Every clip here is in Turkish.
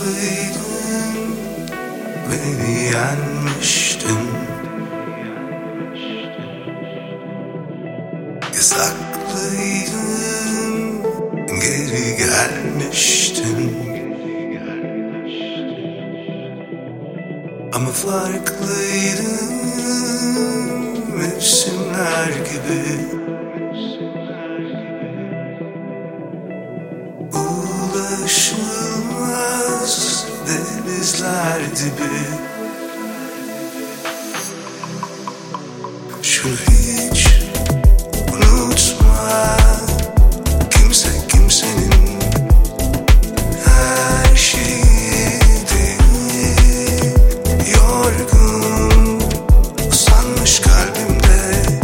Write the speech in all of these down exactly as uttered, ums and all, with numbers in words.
Uzaklıydın, beni yenmiştin. Yasaklıydın, geri gelmiştin. Ama farklıydın, mevsimler gibi. Ulaşılmaz denizler dibi. Şunu hiç unutma, kimse kimsenin her şeyi değil. Yorgun, usanmış kalbimde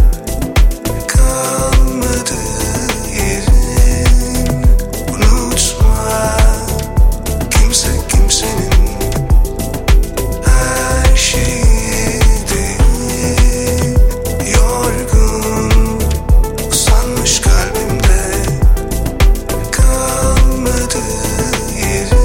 kalmadı yerin. Unutma, kimse kimsenin her şeyi değil. Yorgun, usanmış kalbimde kalmadı yerin.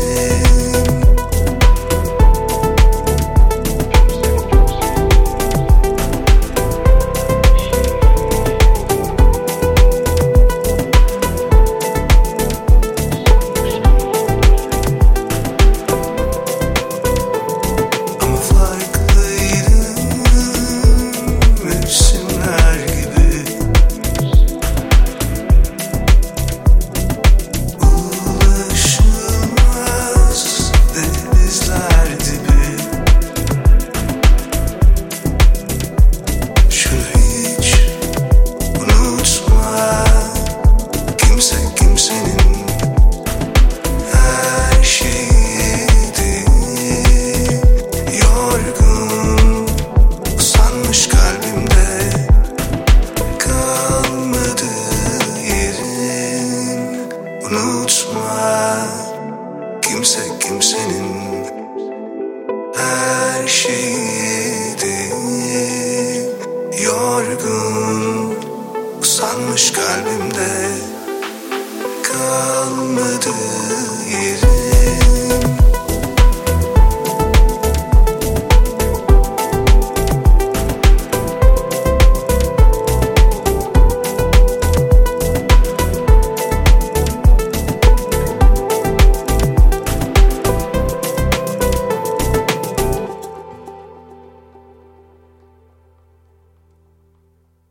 Ama farklıydın, mevsimler gibi. Ulaşılmaz denizler dibi. Şunu hiç unutma, kimse kimsenin her şeyi değil. Yorgun, usanmış kalbimde kalmadı yerin. Unutma, kimse kimsenin her şeyi değil. Yorgun, usanmış kalbimde kalmadı yerin.